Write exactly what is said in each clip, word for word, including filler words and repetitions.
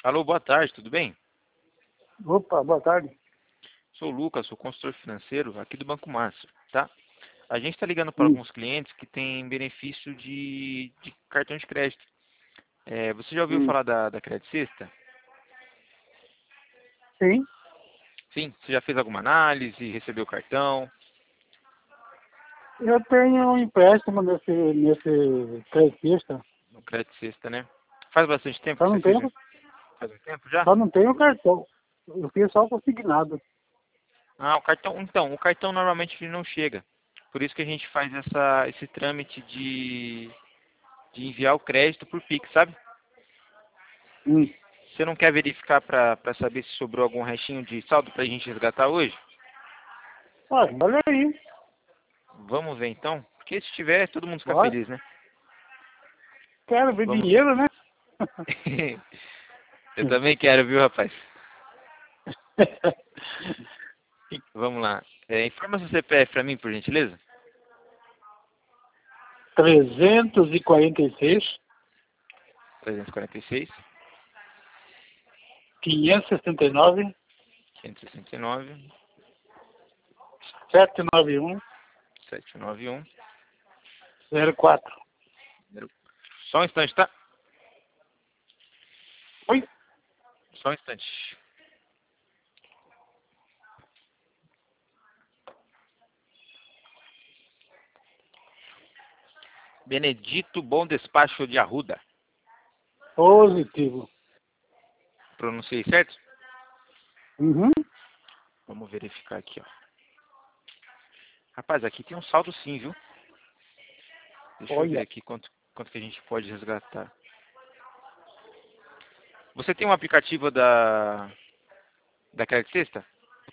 Alô, boa tarde, tudo bem? Opa, boa tarde. Sou o Lucas, sou consultor financeiro aqui do Banco Master, tá? A gente está ligando para Hum, alguns clientes que têm benefício de, de cartão de crédito. É, você já ouviu hum. falar da, da Credit Sexta? Sim, Sim, você já fez alguma análise, recebeu o cartão eu tenho um empréstimo nesse, nesse creditista. no Credit Sexta, né? Faz bastante tempo Só que você não fez, um- tenho, faz um tempo já? só não tenho o cartão. Eu fiz só o consignado. Ah, o cartão, então, o cartão normalmente ele não chega. Por isso que a gente faz essa, esse trâmite de, de enviar o crédito por Pix, sabe? Hum. Você não quer verificar para saber se sobrou algum restinho de saldo para a gente resgatar hoje? Olha, olha aí. Vamos ver então? Porque se tiver, todo mundo fica Olha, feliz, né? quero ver Vamos ver. dinheiro, né? Eu também quero, viu, rapaz? Vamos lá. É, informa seu C P F para mim, por gentileza. trezentos e quarenta e seis, trezentos e quarenta e seis, quinhentos e sessenta e nove, quinhentos e sessenta e nove, setecentos e noventa e um, setecentos e noventa e um. zero quatro. Só um instante, tá? Oi? Só um instante. Benedito Bom Despacho de Arruda. Positivo. Pronunciei certo? Uhum. Vamos verificar aqui, ó. Rapaz, aqui tem um saldo sim, viu? Deixa eu ver Olha, aqui quanto, quanto que a gente pode resgatar. Você tem um aplicativo da, da Credit Sexta?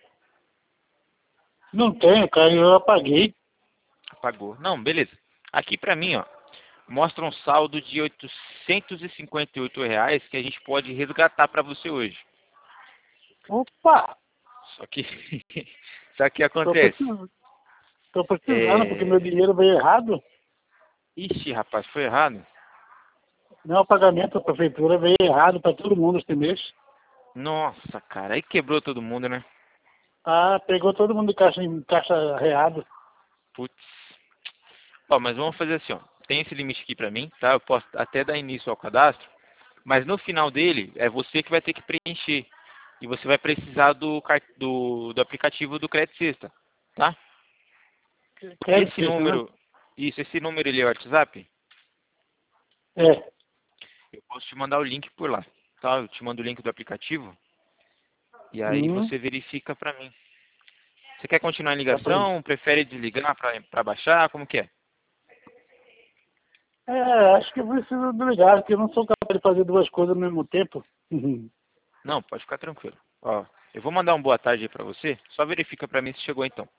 não tenho, cara, eu apaguei. Apagou. Não, beleza. Aqui pra mim, ó, mostra um saldo de oitocentos e cinquenta e oito reais que a gente pode resgatar pra você hoje. Opa, Só que, só que tô acontece. precisando, tô precisando porque meu É... dinheiro veio errado. Ixi, rapaz, foi errado. Não, o pagamento da prefeitura veio errado para todo mundo este mês. Nossa, cara, aí quebrou todo mundo, né? Ah, pegou todo mundo de caixa em caixa reado. Putz. Ó, mas vamos fazer assim, ó. Tem esse limite aqui pra mim, tá? Eu posso até dar início ao cadastro, mas no final dele é você que vai ter que preencher. E você vai precisar do, car- do, do aplicativo do Credit Sexta, tá? Quero Esse que isso, né? número, isso, esse número ele é o WhatsApp, É. eu posso te mandar o link por lá, tá? Eu te mando o link do aplicativo e aí Hum, você verifica pra mim. Você quer continuar em tá pra... ligação? Prefere desligar pra, pra baixar? Como que é? É, acho que eu preciso desligar, porque eu não sou capaz de fazer duas coisas ao mesmo tempo. Uhum. Não, pode ficar tranquilo. Ó, eu vou mandar um boa tarde aí pra você, só verifica pra mim se chegou então.